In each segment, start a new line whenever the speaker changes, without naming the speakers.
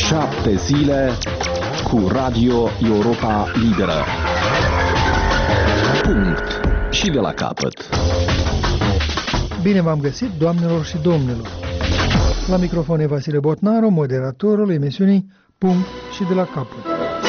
7 zile cu Radio Europa Liberă. Punct. Și de la capăt.
Bine v-am găsit, doamnelor și domnilor. La microfon e Vasile Botnaru, moderatorul emisiunii Punct și de la capăt.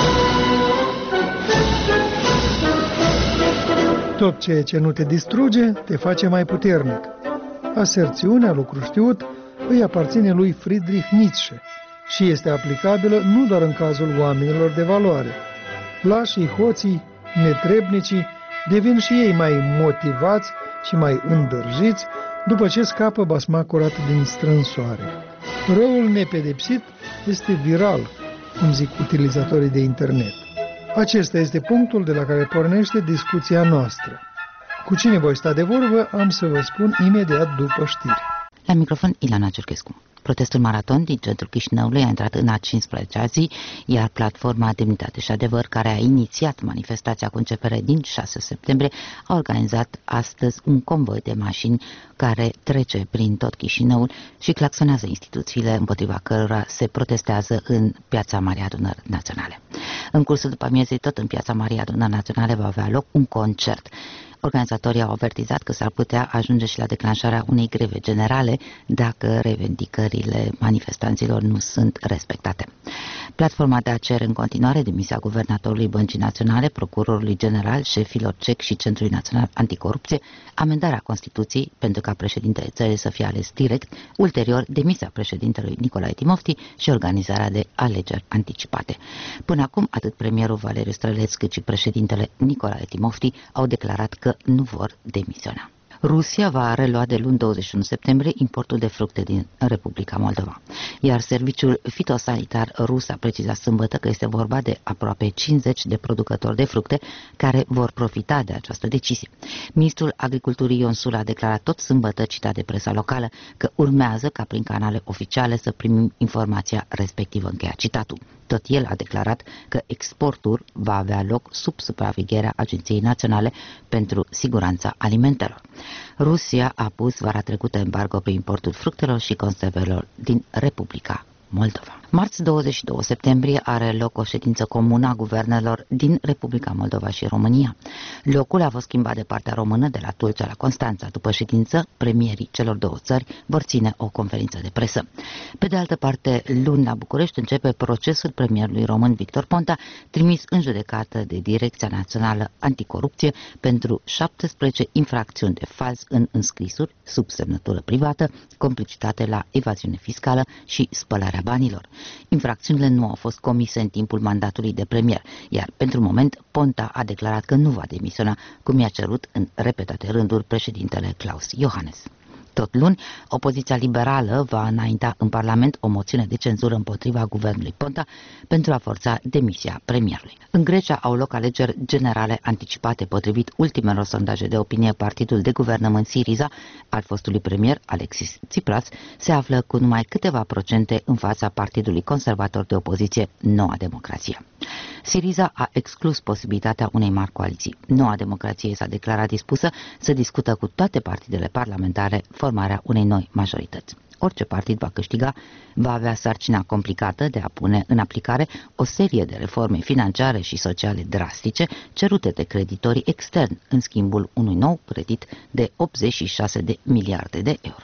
Tot ceea ce nu te distruge, te face mai puternic. Aserțiunea, lucru știut, îi aparține lui Friedrich Nietzsche și este aplicabilă nu doar în cazul oamenilor de valoare. Lașii, hoții, netrebnicii devin și ei mai motivați și mai îndârjiți după ce scapă basma curată din strânsoare. Răul nepedepsit este viral, cum zic utilizatorii de internet. Acesta este punctul de la care pornește discuția noastră. Cu cine voi sta de vorbă, am să vă spun imediat după știri.
La microfon, Ilana Ciurchescu. Protestul maraton din centrul Chișinăului a intrat în a 15-a zi, iar platforma Demnitate și Adevăr, care a inițiat manifestația cu începere din 6 septembrie, a organizat astăzi un convoi de mașini care trece prin tot Chișinăul și claxonează instituțiile împotriva cărora se protestează în Piața Marii Adunări Naționale. În cursul după amiezii, tot în Piața Marii Adunări Naționale va avea loc un concert. Organizatorii au avertizat că s-ar putea ajunge și la declanșarea unei greve generale dacă revendicările manifestanților nu sunt respectate. Platforma de a cere în continuare demisia guvernatorului Băncii Naționale, procurorului general, șefilor CEC și Centrului Național Anticorupție, amendarea Constituției pentru ca președintele țării să fie ales direct, ulterior demisia președintelui Nicolae Timofti și organizarea de alegeri anticipate. Până acum, atât premierul Valeriu Străleț cât și președintele Nicolae Timofti au declarat că nu vor demisiona. Rusia va relua de luni 21 septembrie importul de fructe din Republica Moldova, iar serviciul fitosanitar rus a precizat sâmbătă că este vorba de aproape 50 de producători de fructe care vor profita de această decizie. Ministrul Agriculturii Ion Sul a declarat tot sâmbătă, citat de presa locală, că urmează ca prin canale oficiale să primim informația respectivă, încheia citatul. Tot el a declarat că exportul va avea loc sub supravegherea Agenției Naționale pentru Siguranța Alimentelor. Rusia a pus vara trecută embargo pe importul fructelor și conservelor din Republica Moldova. Marți 22 septembrie are loc o ședință comună a guvernelor din Republica Moldova și România. Locul a fost schimbat de partea română de la Tulcea la Constanța. După ședință, premierii celor două țări vor ține o conferință de presă. Pe de altă parte, luni la București începe procesul premierului român Victor Ponta, trimis în judecată de Direcția Națională Anticorupție pentru 17 infracțiuni de fals în înscrisuri, sub semnătură privată, complicitate la evaziune fiscală și spălarea banilor. Infracțiunile nu au fost comise în timpul mandatului de premier, iar pentru moment Ponta a declarat că nu va demisiona, cum i-a cerut în repetate rânduri președintele Klaus Iohannis. Tot luni, opoziția liberală va înainta în Parlament o moțiune de cenzură împotriva guvernului Ponta pentru a forța demisia premierului. În Grecia au loc alegeri generale anticipate. Potrivit ultimelor sondaje de opinie, partidul de guvernământ Syriza al fostului premier Alexis Tsipras se află cu numai câteva procente în fața partidului conservator de opoziție Noua Democrație. Syriza a exclus posibilitatea unei mari coaliții. Noua Democrație s-a declarat dispusă să discută cu toate partidele parlamentare formarea unei noi majorități. Orice partid va câștiga va avea sarcina complicată de a pune în aplicare o serie de reforme financiare și sociale drastice cerute de creditorii externi în schimbul unui nou credit de 86 de miliarde de euro.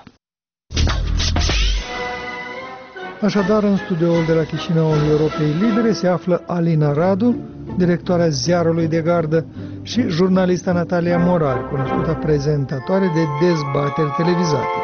Așadar, în studioul de la Chișinăul Europei Libere se află Alina Radu, directoarea Ziarului de Gardă, și jurnalista Natalia Moral, cunoscută prezentatoare de dezbateri televizate.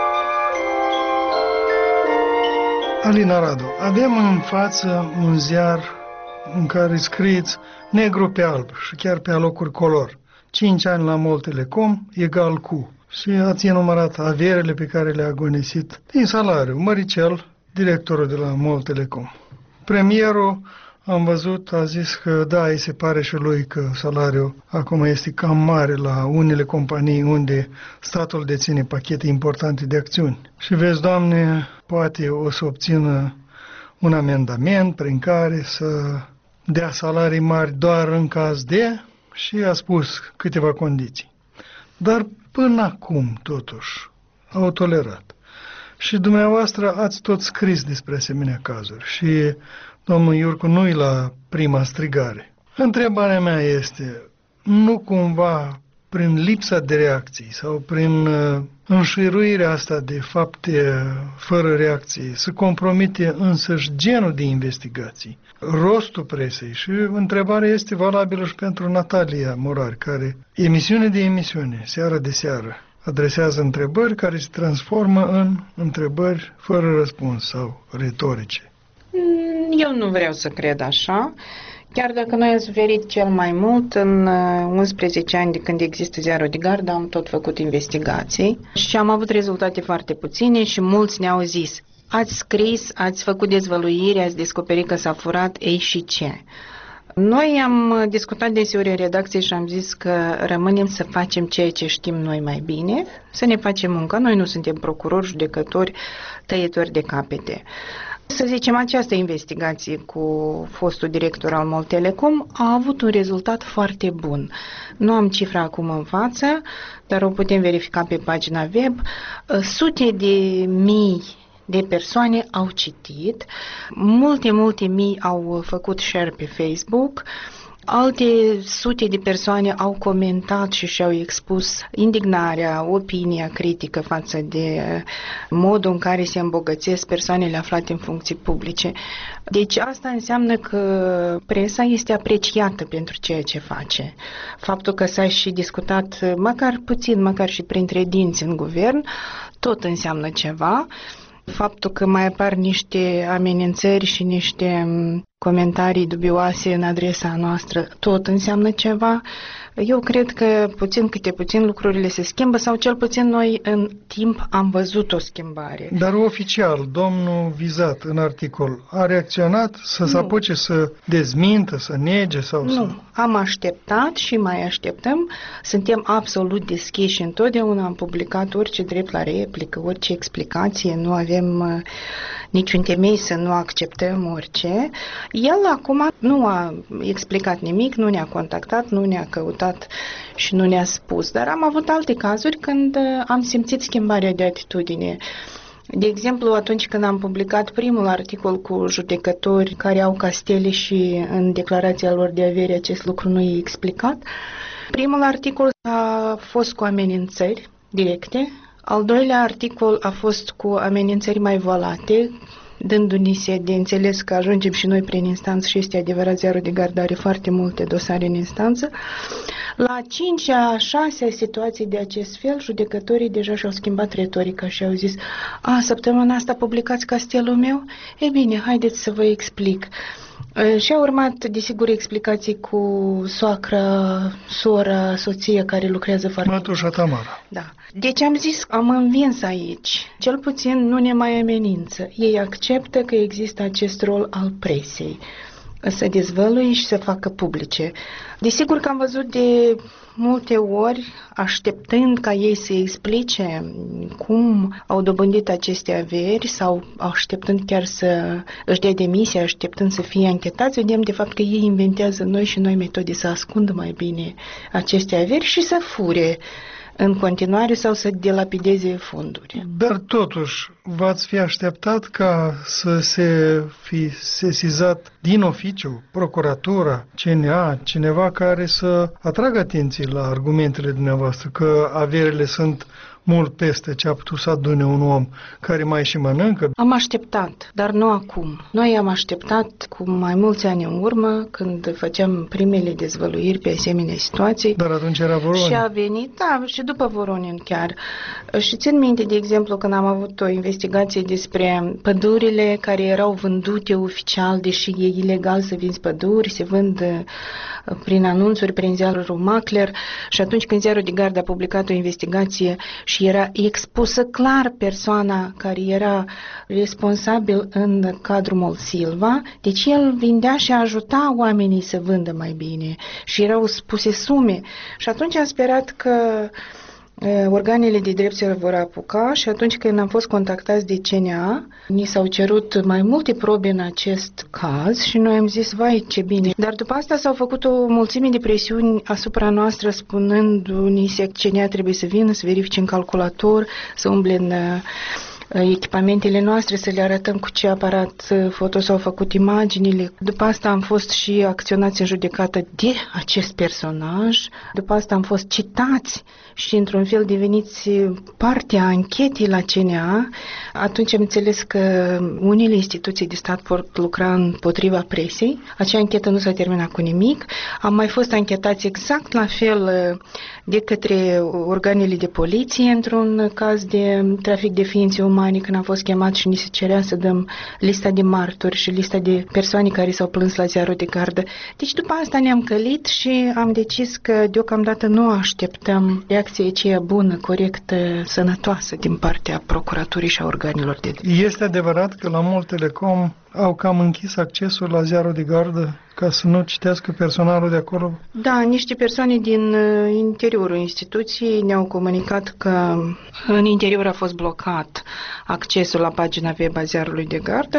Alina Radu, avem în față un ziar în care scrieți negru pe alb și chiar pe alocuri color. 5 ani la MOL Telecom egal cu. Și ați enumerat averile pe care le-a agonisit din salariu măricel directorul de la MOL Telecom. Premierul, am văzut, a zis că da, îi se pare și lui că salariul acum este cam mare la unele companii unde statul deține pachete importante de acțiuni. Și vezi, Doamne, poate o să obțină un amendament prin care să dea salarii mari doar în caz de, și a spus câteva condiții. Dar până acum, totuși, au tolerat. Și dumneavoastră ați tot scris despre asemenea cazuri și domnul Iurcu nu-i la prima strigare. Întrebarea mea este, nu cumva prin lipsa de reacții sau prin înșiruirea asta de fapte fără reacții se compromite însăși genul de investigații, rostul presei? Și întrebarea este valabilă și pentru Natalia Morari, care emisiune de emisiune, seară de seară, adresează întrebări care se transformă în întrebări fără răspuns sau retorice.
Eu nu vreau să cred așa. Chiar dacă noi am suferit cel mai mult, în 11 ani de când există Ziarul de Gardă, am tot făcut investigații și am avut rezultate foarte puține și mulți ne-au zis: ați scris, ați făcut dezvăluiri, ați descoperit că s-a furat, ei și ce? Noi am discutat deseori în redacție și am zis că rămânem să facem ceea ce știm noi mai bine, să ne facem munca. Noi nu suntem procurori, judecători, tăietori de capete. Să zicem, această investigație cu fostul director al MOL Telecom a avut un rezultat foarte bun. Nu am cifra acum în față, dar o putem verifica pe pagina web. Sute de mii de persoane au citit, multe mii au făcut share pe Facebook, alte sute de persoane au comentat și și-au expus indignarea, opinia critică față de modul în care se îmbogățesc persoanele aflate în funcții publice. Deci asta înseamnă că presa este apreciată pentru ceea ce face. Faptul că s-a și discutat măcar puțin, măcar și printre dinți în guvern, tot înseamnă ceva. Faptul că mai apar niște amenințări și niște comentarii dubioase în adresa noastră, tot înseamnă ceva. Eu cred că puțin câte puțin lucrurile se schimbă, sau cel puțin noi în timp am văzut o schimbare.
Dar oficial, domnul vizat în articol a reacționat să se apuce să dezmintă, să nege sau
Nu, am așteptat și mai așteptăm. Suntem absolut deschiși întotdeauna, am publicat orice drept la replică, orice explicație, nu avem niciun temei să nu acceptăm orice. El acum nu a explicat nimic, nu ne-a contactat, nu ne-a căutat și nu ne-a spus, dar am avut alte cazuri când am simțit schimbarea de atitudine. De exemplu, atunci când am publicat primul articol cu judecători care au castele și în declarația lor de avere acest lucru nu e explicat, primul articol a fost cu amenințări directe, al doilea articol a fost cu amenințări mai volate, dându-ni se de înțeles că ajungem și noi prin instanță și este adevărat, Ziarul de Gardă are foarte multe dosare în instanță. La 5-a, 6-a situații de acest fel, judecătorii deja și-au schimbat retorica și au zis: săptămâna asta publicați castelul meu? E bine, haideți să vă explic. Și a urmat, desigur, explicații cu soacra, sora, soția care lucrează foarte mult.
Mătușa Tamara.
Da. Deci am zis, am învins aici. Cel puțin nu ne mai amenință. Ei acceptă că există acest rol al presei, să dezvăluie și să facă publice. Desigur că am văzut de multe ori, așteptând ca ei să explice cum au dobândit aceste averi sau așteptând chiar să își dea demisia, așteptând să fie anchetați, vedem de fapt că ei inventează noi și noi metode să ascundă mai bine aceste averi și să fure în continuare sau să dilapideze fonduri.
Dar totuși, v-ați fi așteptat ca să se fi sesizat din oficiu, procuratura, CNA, cineva care să atragă atenție la argumentele dumneavoastră, că averile sunt mult peste ce a putut să adune un om care mai și mănâncă?
Am așteptat, dar nu acum. Noi am așteptat cu mai mulți ani în urmă, când făceam primele dezvăluiri pe asemenea situații.
Dar atunci era Voronin.
Și a venit, și după Voronin chiar. Și țin minte, de exemplu, când am avut o investigație despre pădurile care erau vândute oficial, deși e ilegal să vinzi păduri, se vând prin anunțuri, prin ziarul Macler, și atunci când Ziarul de Gardă a publicat o investigație și era expusă clar persoana care era responsabil în cadrul MOL Silva, deci el vindea și ajuta oamenii să vândă mai bine și erau spuse sume. Și atunci am sperat că organele de drept se vor apuca și atunci când am fost contactați de CNA, ni s-au cerut mai multe probe în acest caz și noi am zis, vai, ce bine. Dar după asta s-au făcut o mulțime de presiuni asupra noastră, spunându-ni că CNA trebuie să vină, să verifice în calculator, să umble în echipamentele noastre, să le arătăm cu ce aparat foto s-au făcut imaginile. După asta am fost și acționați în judecată de acest personaj. După asta am fost citați și într-un fel deveniți parte a anchetei la CNA. Atunci am înțeles că unele instituții de stat pot lucra împotriva presei. Acea anchetă nu s-a terminat cu nimic. Am mai fost anchetați exact la fel de către organele de poliție într-un caz de trafic de ființe umane, când am fost chemat și ni se cerea să dăm lista de martori și lista de persoane care s-au plâns la ziarul de gardă. Deci după asta ne-am călit și am decis că deocamdată nu așteptăm reacția aceea bună, corectă, sănătoasă din partea procuraturii și a organelor de...
Este adevărat că la Mall Telecom au cam închis accesul la ziarul de gardă ca să nu citească personalul de acolo?
Da, niște persoane din interiorul instituției ne-au comunicat că în interior a fost blocat accesul la pagina web a ziarului de gardă,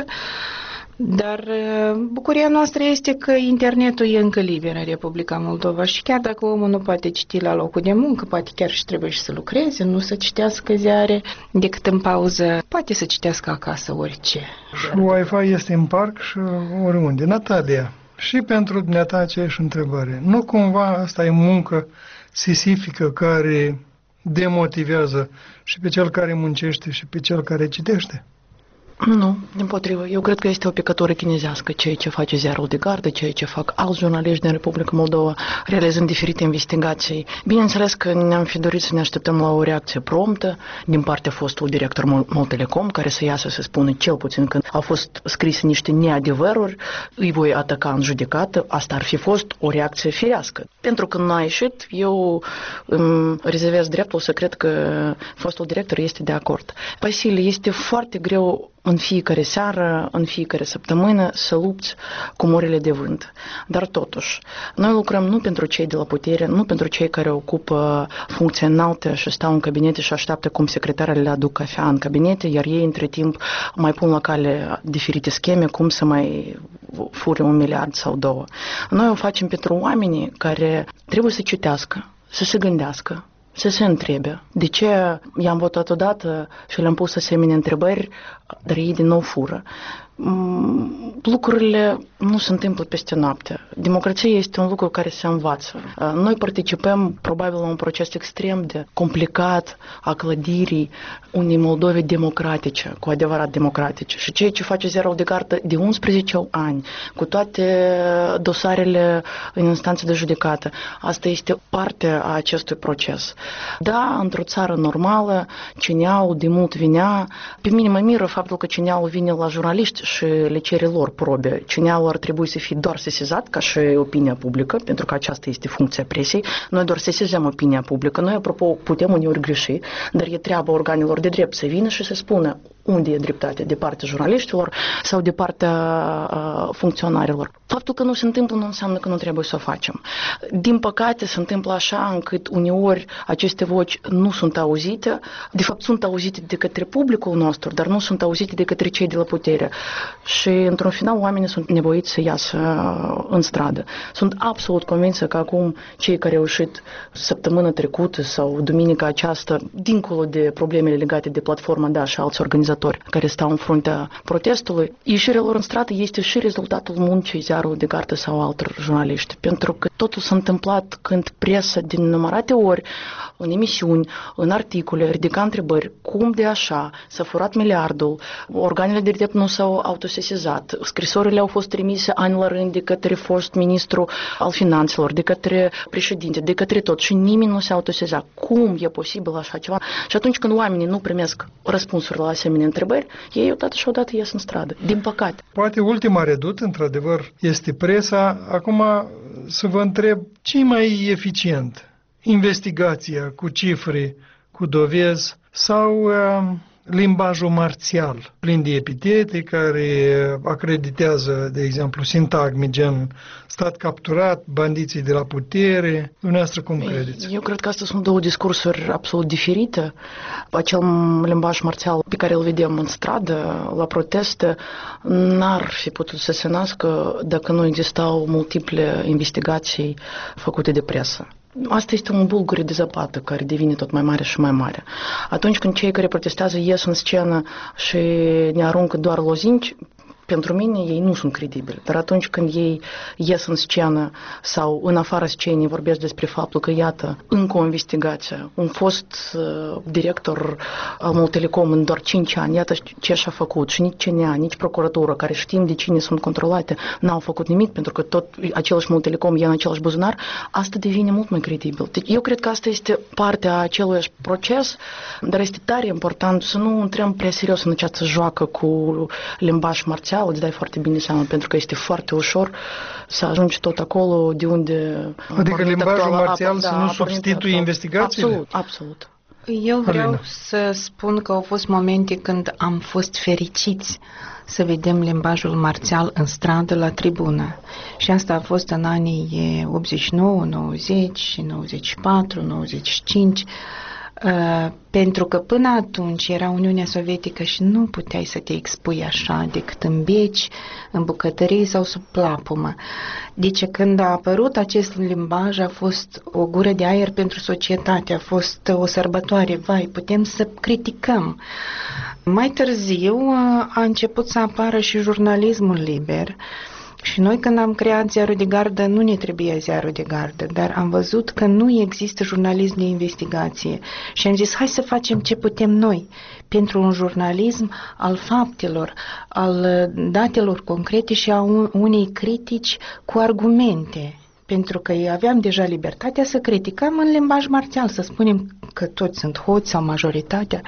dar bucuria noastră este că internetul e încă liber în Republica Moldova și chiar dacă omul nu poate citi la locul de muncă, poate chiar și trebuie și să lucreze, nu să citească ziare decât în pauză, poate să citească acasă orice.
Și Wi-Fi este în parc și oriunde. Natalia, și pentru dumneata aceeași întrebare. Nu cumva asta e muncă sisifică care demotivează și pe cel care muncește și pe cel care citește?
Nu, dimpotrivă. Eu cred că este o picătură chinezească ceea ce face ziarul de gardă, ceea ce fac alți jurnaliști din Republica Moldova, realizând diferite investigații. Bineînțeles că ne-am fi dorit să ne așteptăm la o reacție promptă din partea fostului director Mall Telecom, care să iasă să spună cel puțin când au fost scrise niște neadevăruri, îi voi ataca în judecată. Asta ar fi fost o reacție firească. Pentru că n-a ieșit, eu îmi rezervez dreptul să cred că fostul director este de acord. Vasile, este foarte greu în fiecare seară, în fiecare săptămână să lupți cu morile de vânt. Dar totuși, noi lucrăm nu pentru cei de la putere, nu pentru cei care ocupă funcții înalte și stau în cabinete și așteaptă cum secretarele le aduc cafea în cabinete, iar ei între timp mai pun la cale diferite scheme cum să mai fure 1 miliard sau 2. Noi o facem pentru oamenii care trebuie să citească, să se gândească, să se întrebe de ce i-am votat odată și le-am pus asemenea întrebări, dar ei din nou fură. Lucrurile nu se întâmplă peste noapte. Democrația este un lucru care se învață. Noi participăm probabil la un proces extrem de complicat a clădirii unei Moldove democratice, cu adevărat democratice. Și ceea ce face ziarul de gardă de 11 ani, cu toate dosarele în instanță de judecată, asta este parte a acestui proces. Da, într-o țară normală, CNA-ul de mult vinea. Pe mine mă miră faptul că CNA-ul vine la jurnaliști și le cere lor probe. CNA-ul ar trebui să fie doar sesizat, ca și opinia publică, pentru că aceasta este funcția presei. Noi doar sesizăm opinia publică. Noi, apropo, putem uneori greși, dar e treaba organelor de drept să vină și să spună unde e dreptate, de partea jurnaliștilor sau de partea funcționarilor. Faptul că nu se întâmplă nu înseamnă că nu trebuie să o facem. Din păcate se întâmplă așa încât uneori aceste voci nu sunt auzite, de fapt sunt auzite de către publicul nostru, dar nu sunt auzite de către cei de la putere. Și într-un final oamenii sunt nevoiți să iasă în stradă. Sunt absolut convinsă că acum cei care au ieșit săptămâna trecută sau duminica aceasta, dincolo de problemele legate de platforma DA și alți organizatori care stau în fruntea protestului, ieșirea lor în stradă este și rezultatul muncii ziarului de gardă sau altor jurnaliști. Pentru că totul s-a întâmplat când presa din numărate ori, în emisiuni, în articole, ridica întrebări, cum de așa s-a furat miliardul, organele de drept nu s-au autosesizat, scrisorile au fost trimise ani la rând de către fost ministru al finanțelor, de către președinte, de către tot și nimeni nu se autoseza. Cum e posibil așa ceva? Și atunci când oamenii nu primesc răspunsuri la asemenea întrebări, ei odată și odată ies în stradă. Din păcate.
Poate ultima redut, într-adevăr, este presa. Acum să vă întreb, ce mai eficient? Investigația cu cifre, cu dovezi sau limbajul marțial, plin de epitete care acreditează, de exemplu, sintagme gen stat capturat, bandiții de la putere? Dumneavoastră cum credeți?
Eu cred că astea sunt două discursuri absolut diferite. Acel limbaj marțial pe care îl vedem în stradă, la proteste, n-ar fi putut să se nască dacă nu existau multiple investigații făcute de presă. Asta este un bulgure de zăpadă care devine tot mai mare și mai mare. Atunci când cei care protestează ies în scenă și ne aruncă doar lozinci, pentru mine ei nu sunt credibili. Dar atunci când ei ies în scenă sau în afara scenei vorbesc despre faptul că, iată, încă o investigație, un fost director al Moltelecom în doar 5 ani, iată ce și-a făcut și nici CNA, nici procuratură, care știm de cine sunt controlate, n-au făcut nimic pentru că tot același Moltelecom e în același buzunar, asta devine mult mai credibil. Deci eu cred că asta este partea aceluiași proces, dar este tare important să nu intrăm prea serios în această joacă cu limbaj marțial, îți dai foarte bine seama, pentru că este foarte ușor să ajungi tot acolo de unde...
Adică limbajul marțial să nu substituie investigațiile?
Absolut, absolut.
Eu vreau să spun că au fost momente când am fost fericiți să vedem limbajul marțial în stradă, la tribună. Și asta a fost în anii 89, 90, 94, 95, pentru că până atunci era Uniunea Sovietică și nu puteai să te expui așa decât în beci, în bucătării sau sub plapumă. Deci când a apărut acest limbaj a fost o gură de aer pentru societate, a fost o sărbătoare, vai, putem să criticăm. Mai târziu a început să apară și jurnalismul liber. Și noi când am creat Ziarul de Gardă, nu ne trebuia Ziarul de Gardă, dar am văzut că nu există jurnalism de investigație și am zis, hai să facem ce putem noi pentru un jurnalism al faptelor, al datelor concrete și a unei critici cu argumente. Pentru că aveam deja libertatea să criticăm în limbaj marțial, să spunem că toți sunt hoți sau majoritatea.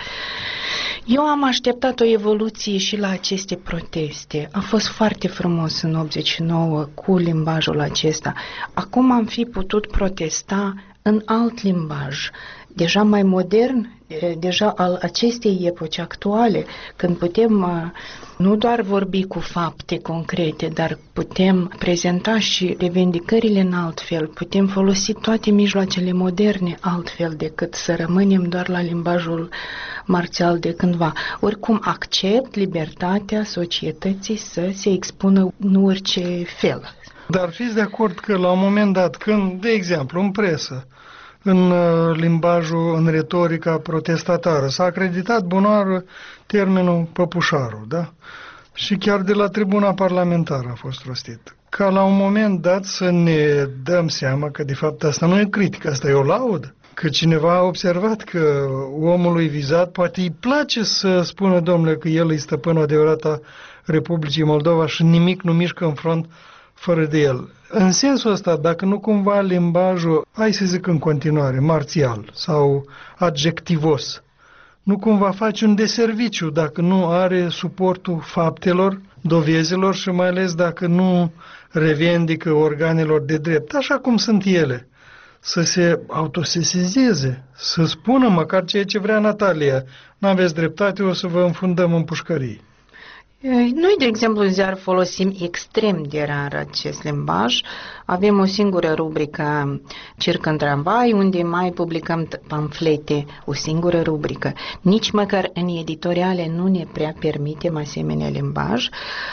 Eu am așteptat o evoluție și la aceste proteste. A fost foarte frumos în 89 cu limbajul acesta. Acum am fi putut protesta în alt limbaj, deja mai modern, deja al acestei epoci actuale, când putem nu doar vorbi cu fapte concrete, dar putem prezenta și revendicările în alt fel, putem folosi toate mijloacele moderne altfel decât să rămânem doar la limbajul marțial de cândva. Oricum accept libertatea societății să se expună în orice fel.
Dar fiți de acord că la un moment dat, când, de exemplu, în presă, în limbajul, în retorica protestatară, s-a acreditat bunoară termenul păpușarul, da? Și chiar de la tribuna parlamentară a fost rostit. Ca la un moment dat să ne dăm seama că de fapt asta nu e critică, asta e o laudă. Că cineva a observat că omului vizat poate îi place să spună, domnule, că el e stăpânul adevărat a Republicii Moldova și nimic nu mișcă în front fără de el. În sensul ăsta, dacă nu cumva limbajul, hai să zic în continuare, marțial sau adjectivos, nu cumva face un deserviciu dacă nu are suportul faptelor, dovezilor și mai ales dacă nu revendică organelor de drept, așa cum sunt ele, să se autosesizeze, să spună măcar ceea ce vrea Natalia. N-aveți dreptate, o să vă înfundăm în pușcării.
Noi, de exemplu, în ziar folosim extrem de rar acest limbaj. Avem o singură rubrică, Circ în tramvai, unde mai publicăm pamflete, o singură rubrică. Nici măcar în editoriale nu ne prea permitem asemenea limbaj.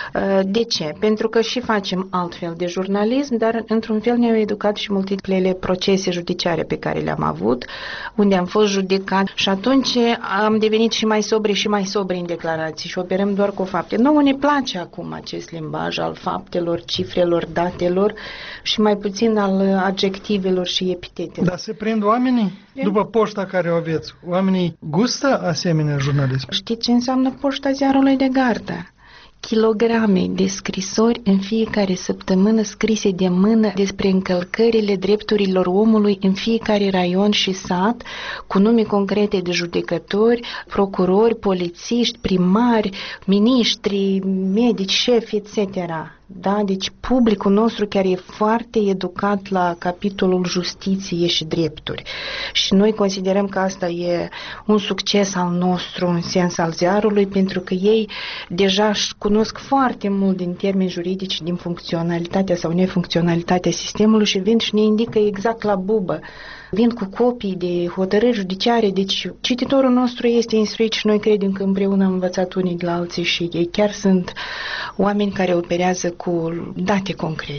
De ce? Pentru că și facem altfel de jurnalism, dar într-un fel ne-au educat și multiplele procese judiciare pe care le-am avut, unde am fost judecat și atunci am devenit și mai sobri în declarații și operăm doar cu fapte. Nouă ne place acum acest limbaj al faptelor, cifrelor, datelor și mai puțin al adjectivelor și epitetelor.
Dar se prind oamenii? După poșta care o aveți, oamenii gustă asemenea jurnalism?
Știți ce înseamnă poșta Ziarului de Gardă? Kilograme de scrisori în fiecare săptămână scrise de mână despre încălcările drepturilor omului în fiecare raion și sat, cu nume concrete de judecători, procurori, polițiști, primari, miniștri, medici, șefi, etc. Da? Deci publicul nostru chiar e foarte educat la capitolul justiție și drepturi. Și noi considerăm că asta e un succes al nostru în sens al ziarului, pentru că ei deja cunosc foarte mult din termeni juridici, din funcționalitatea sau nefuncționalitatea sistemului și vin și ne indică exact la bubă. Vin cu copii de hotărâri judiciare, deci cititorul nostru este instruit și noi credem că împreună am învățat unii de la alții și ei chiar sunt oameni care operează cu date concrete.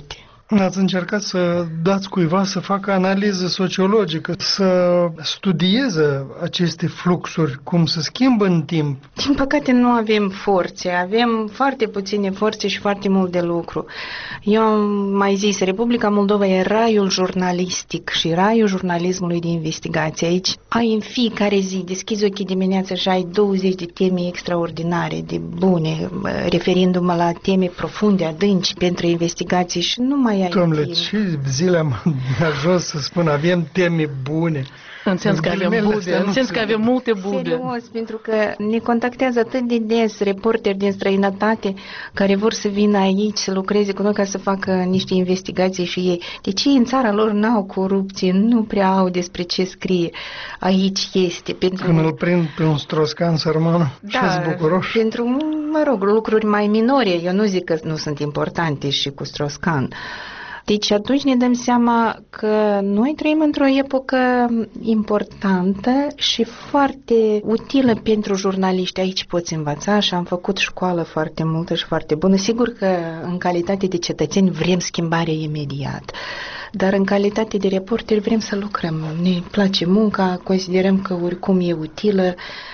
Ați încercat să dați cuiva să facă analiză sociologică, să studieze aceste fluxuri, cum se schimbă în timp?
Din păcate nu avem forțe, avem foarte puține forțe și foarte mult de lucru. Eu am mai zis, Republica Moldova e raiul jurnalistic și raiul jurnalismului de investigație. Aici ai în fiecare zi, deschizi ochii dimineața și ai 20 de teme extraordinare, de bune, referindu-mă la teme profunde, adânci pentru investigații și nu mai ai
Domnule,
timp.
ce zile am ajuns să spun, avem teme bune.
În sens că avem bube, în sens că avem multe bube.
Serios, pentru că ne contactează atât de des reporteri din străinătate care vor să vină aici să lucreze cu noi ca să facă niște investigații și ei. Deci ei în țara lor n-au corupție, nu prea au despre ce scrie. Aici este. Pentru...
Când îl prind pe un stroscan sărman și-s bucuroși.
Pentru, mă rog, lucruri mai minore. Eu nu zic că nu sunt importante și cu stroscan. Deci atunci ne dăm seama că noi trăim într-o epocă importantă și foarte utilă pentru jurnaliști. Aici poți învăța și am făcut școală foarte multă și foarte bună. Sigur că în calitate de cetățeni vrem schimbare imediat, dar în calitate de reporteri vrem să lucrăm. Ne place munca, considerăm că oricum e utilă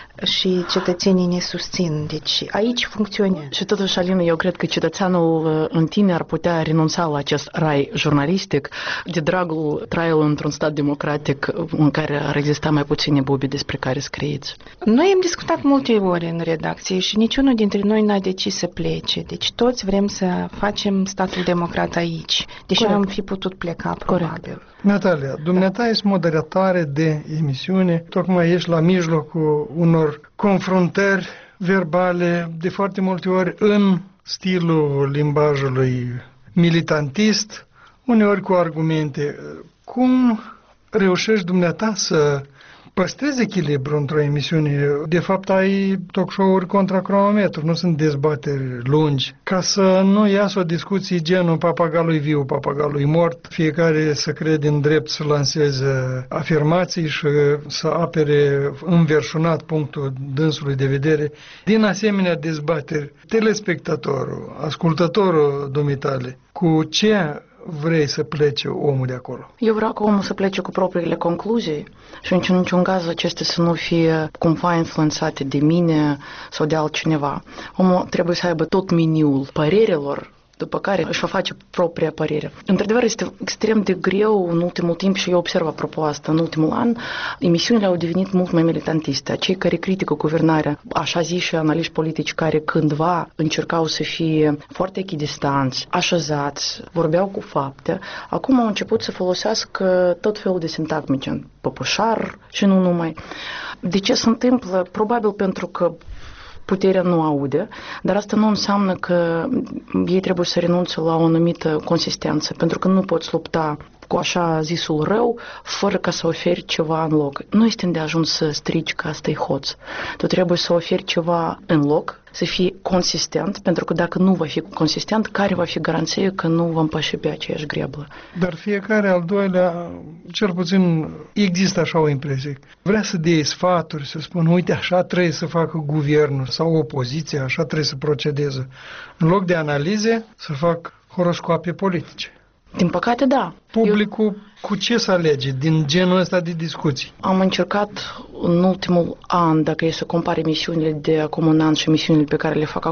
și cetățenii ne susțin. Deci aici funcționează.
Și totuși, Alina, eu cred că cetățeanul în tine ar putea renunța la acest rai jurnalistic de dragul traiului într-un stat democratic în care ar exista mai puține bubi despre care scrieți.
Noi am discutat multe ori în redacție și niciunul dintre noi n-a decis să plece. Deci toți vrem să facem statul democrat aici. Deși am fi putut pleca, probabil.
Natalia, dumneata ești moderatoare de emisiune, tocmai ești la mijlocul unor confruntări verbale, de foarte multe ori în stilul limbajului militantist, uneori cu argumente. Cum reușești dumneata să păstrezi echilibru într-o emisiune? De fapt, ai talk show-uri contra cronometru, nu sunt dezbateri lungi. Ca să nu iasă o discuție genul papagalului viu, papagalului mort, fiecare să crede în drept să lanseze afirmații și să apere înverșunat punctul dânsului de vedere. Din asemenea dezbateri, telespectatorul, ascultătorul dumitale, cu ce vrei să plece omul de acolo?
Eu vreau ca omul să plece cu propriile concluzii și în niciun caz acestea să nu fie cumva influențate de mine sau de altcineva. Omul trebuie să aibă tot meniul părerilor, după care își va face propria părere. Într-adevăr, este extrem de greu în ultimul timp și eu observ apropo asta în ultimul an, emisiunile au devenit mult mai militantiste. Cei care critică guvernarea, așa zis și analiști politici care cândva încercau să fie foarte echidistanți, așezați, vorbeau cu fapte, acum au început să folosească tot felul de sintagmice, păpușar și nu numai. De ce se întâmplă? Probabil pentru că puterea nu aude, dar asta nu înseamnă că ei trebuie să renunțe la o anumită consistență, pentru că nu poți lupta cu așa zisul rău, fără ca să oferi ceva în loc. Nu este îndeajuns să strici că asta e hoț. Tu trebuie să oferi ceva în loc, să fii consistent, pentru că dacă nu va fi consistent, care va fi garanție că nu vom păși pe aceeași greblă?
Dar fiecare al doilea, cel puțin există așa o impresie, vrea să dea sfaturi, să spună, uite, așa trebuie să facă guvernul sau opoziția, așa trebuie să procedeze. În loc de analize, să fac horoscoape politice.
Din păcate, da.
Publicul cu ce să alege din genul ăsta de discuții?
Am încercat în ultimul an, dacă e să compar emisiunile de acum un an și emisiunile pe care le fac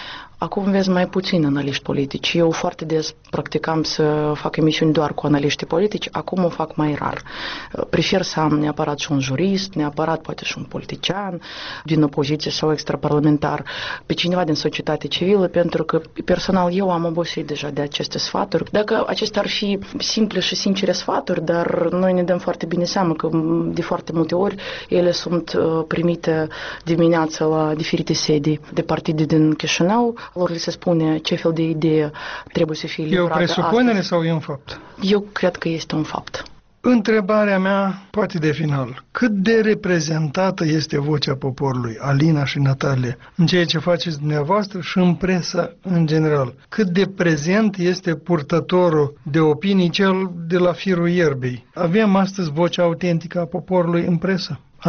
acum vezi mai puțin analiști politici. Eu foarte des practicam să fac emisiuni doar cu analiști politici, acum o fac mai rar. Prefer să am neapărat și un jurist, neapărat poate și un politician din opoziție sau extraparlamentar, pe cineva din societate civilă, pentru că personal eu am obosit deja de aceste sfaturi. Dacă acestea ar fi simple și sincere sfaturi, dar noi ne dăm foarte bine seama că de foarte multe ori ele sunt primite dimineața la diferite sedii de partide din Chișinău, lor li se spune ce fel de idee trebuie să fie livrată astăzi.
E o presupunere sau e un fapt?
Eu cred că este un fapt.
Întrebarea mea, poate de final, cât de reprezentată este vocea poporului, Alina și Natalia, în ceea ce faceți dumneavoastră și în presă în general? Cât de prezent este purtătorul de opinii, cel de la firul ierbei? Avem astăzi vocea autentică a poporului în presă, Alina?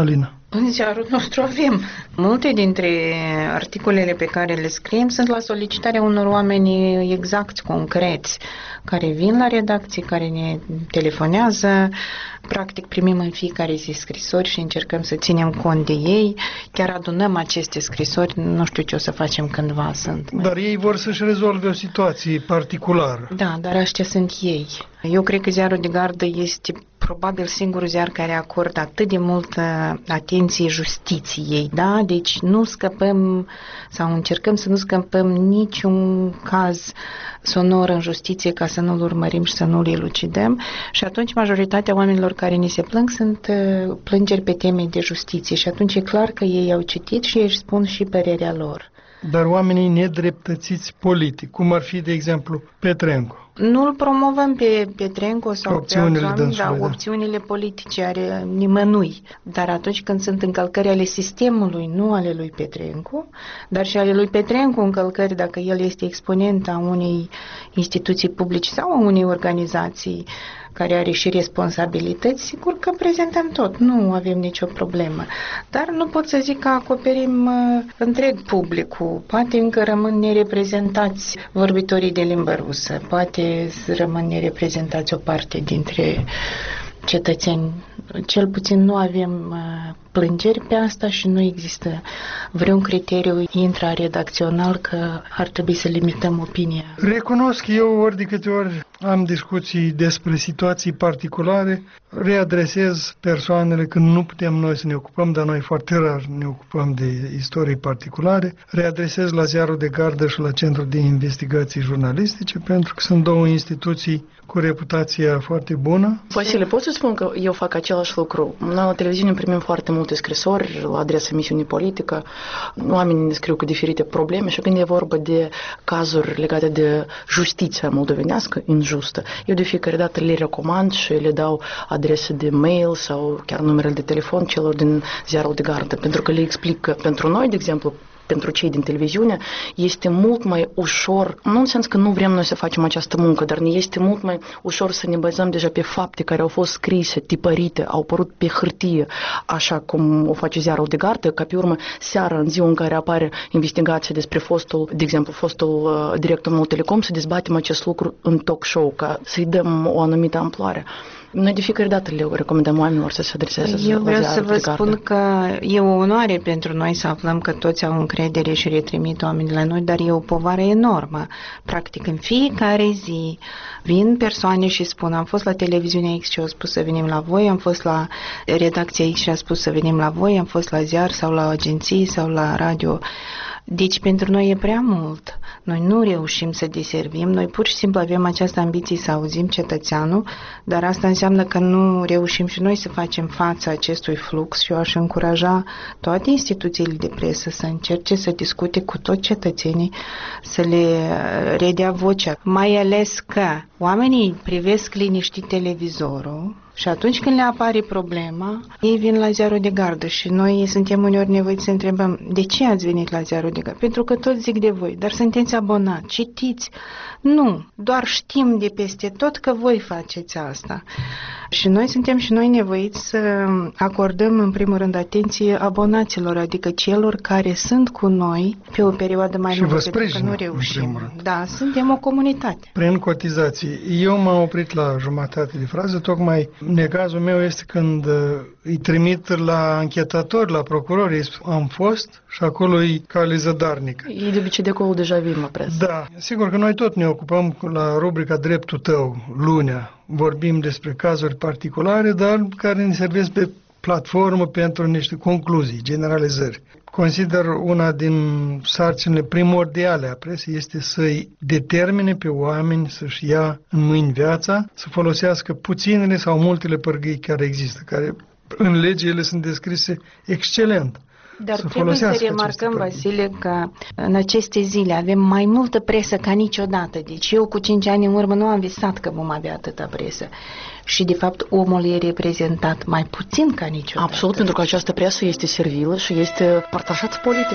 În ziarul nostru avem. Multe dintre articolele pe care le scriem sunt la solicitarea unor oameni exacti, concreți, care vin la redacții, care ne telefonează. Practic primim în fiecare zi scrisori și încercăm să ținem cont de ei. Chiar adunăm aceste scrisori, nu știu ce o să facem cândva sunt.
Dar ei vor să-și rezolve o situație particulară.
Da, dar aceștia sunt ei. Eu cred că Ziarul de Gardă este probabil singurul ziar care acordă atât de multă atenție justiției, da? Deci nu scăpăm sau încercăm să nu scăpăm niciun caz sonor în justiție ca să nu-l urmărim și să nu-l elucidăm și atunci majoritatea oamenilor care ni se plâng sunt plângeri pe teme de justiție și atunci e clar că ei au citit și ei își spun și părerea lor.
Dar oamenii nedreptățiți politic, cum ar fi, de exemplu, Petrenco.
Nu-l promovăm pe Petrenco sau
opțiunile
pe alți oameni, dar opțiunile politice ale nimănui. Dar atunci când sunt încălcări ale sistemului, nu ale lui Petrenco, dar și ale lui Petrenco încălcări dacă el este exponent a unei instituții publice sau a unei organizații care are și responsabilități, sigur că prezentăm tot, nu avem nicio problemă. Dar nu pot să zic că acoperim întreg publicul. Poate încă rămân nereprezentați vorbitorii de limbă rusă, poate rămân nereprezentați o parte dintre cetățeni. Cel puțin nu avem plângeri pe asta și nu există vreun criteriu intraredacțional că ar trebui să limităm opinia.
Recunosc că eu ori de câte ori am discuții despre situații particulare, readresez persoanele când nu putem noi să ne ocupăm, dar noi foarte rar ne ocupăm de istorii particulare, readresez la Ziarul de Gardă și la Centrul de Investigații Jurnalistice, pentru că sunt două instituții cu reputația foarte bună.
Vasile, pot să spun că eu fac același lucru. Noi la televiziune primim foarte multe scrisori la adresa misiunii politică. Oamenii ne scriu cu diferite probleme și când e vorba de cazuri legate de justiția moldovenească injustă, eu de fiecare dată le recomand și le dau adrese de mail sau chiar numerele de telefon celor din Ziarul de Gardă, pentru că le explic că pentru noi, de exemplu, pentru cei din televiziune, este mult mai ușor, nu în sens că nu vrem noi să facem această muncă, dar ne este mult mai ușor să ne bazăm deja pe fapte care au fost scrise, tipărite, au apărut pe hârtie, așa cum o face Ziarul de Gardă, ca pe urmă seara, în ziua în care apare investigația despre fostul, de exemplu, fostul director Moltelecom, să dezbatem acest lucru în talk show, ca să-i dăm o anumită amploare. Noi de fiecare dată le recomandăm oamenilor să se adreseze.
Eu vreau să vă spun că e o onoare pentru noi să aflăm că toți au încredere și retrimit oamenii la noi, dar e o povară enormă. Practic, în fiecare zi vin persoane și spun, am fost la televiziunea X și au spus să venim la voi, am fost la redacția X și a spus să venim la voi, am fost la ziar sau la agenții sau la radio. Deci pentru noi e prea mult. Noi nu reușim să deservim, noi pur și simplu avem această ambiție să auzim cetățeanul, dar asta înseamnă că nu reușim și noi să facem față acestui flux și eu aș încuraja toate instituțiile de presă să încerce să discute cu toți cetățenii, să le redea vocea. Mai ales că oamenii privesc liniștit televizorul și atunci când le apare problema, ei vin la Ziarul de Gardă și noi suntem uneori nevoiți să întrebăm de ce ați venit la Ziarul de Gardă? Pentru că toți zic de voi, dar sunteți abonați, citiți. Nu, doar știm de peste tot că voi faceți asta. Și noi suntem și noi nevoiți să acordăm în primul rând atenție abonaților, adică celor care sunt cu noi pe o perioadă mai lungă, pentru că nu reușim. Da, suntem o comunitate.
Prin cotizații. Eu m-am oprit la jumătate de frază, tocmai necazul meu este când îi trimit la anchetatori, la procurori, am fost și acolo e cale zădarnică.
Ei de obicei de acolo deja vin la presă.
Da, sigur că noi tot ne ocupăm la rubrica Dreptul tău, lunea. Vorbim despre cazuri particulare, dar care ne servesc pe platformă pentru niște concluzii, generalizări. Consider una din sarcinile primordiale a presei este să-i determine pe oameni să-și ia în mâini viața, să folosească puținele sau multele pârghii care există, care în lege ele sunt descrise excelent.
Dar trebuie să remarcăm, Vasile, că în aceste zile avem mai multă presă ca niciodată. Deci eu cu 5 ani în urmă nu am visat că vom avea atâta presă. Și de fapt omul e reprezentat mai puțin ca niciodată.
Absolut, pentru că această presă este servilă și este partajată politic.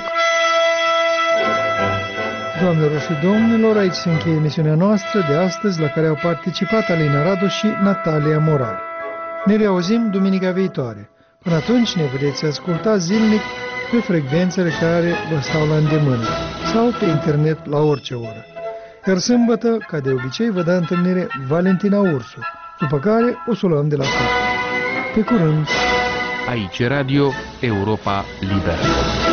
Doamnelor și domnilor, aici se încheie emisiunea noastră de astăzi, la care au participat Alina Radu și Natalia Morar. Ne reauzim duminica viitoare. Până atunci ne puteți asculta zilnic pe frecvențele care vă stau la îndemână sau pe internet la orice oră. Iar sâmbătă, ca de obicei, vă dă întâlnire Valentina Ursu, după care o să o luăm de la capăt. Pe curând!
Aici Radio Europa Liberă.